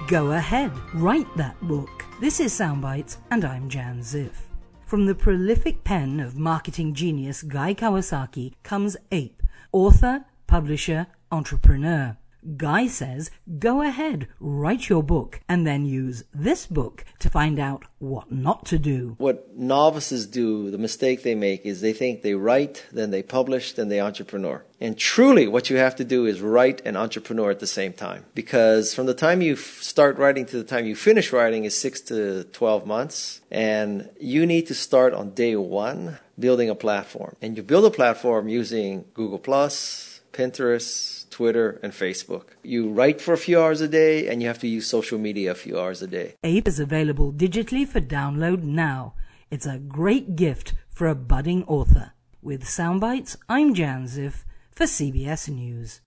Go ahead, write that book. This is Soundbites, and I'm Jan Ziff. From the prolific pen of marketing genius Guy Kawasaki comes Ape, author, publisher, entrepreneur. Guy says, go ahead, write your book, and then use this book to find out what not to do. What novices do, the mistake they make, is they think they write, then they publish, then they entrepreneur. And truly, what you have to do is write and entrepreneur at the same time. Because from the time you start writing to the time you finish writing is 6 to 12 months. And you need to start on day one building a platform. And you build a platform using Google+, Pinterest, Twitter, and Facebook. You write for a few hours a day, and you have to use social media a few hours a day. Ape is available digitally for download now. It's a great gift for a budding author. With Soundbites, I'm Jan Ziff for CBS News.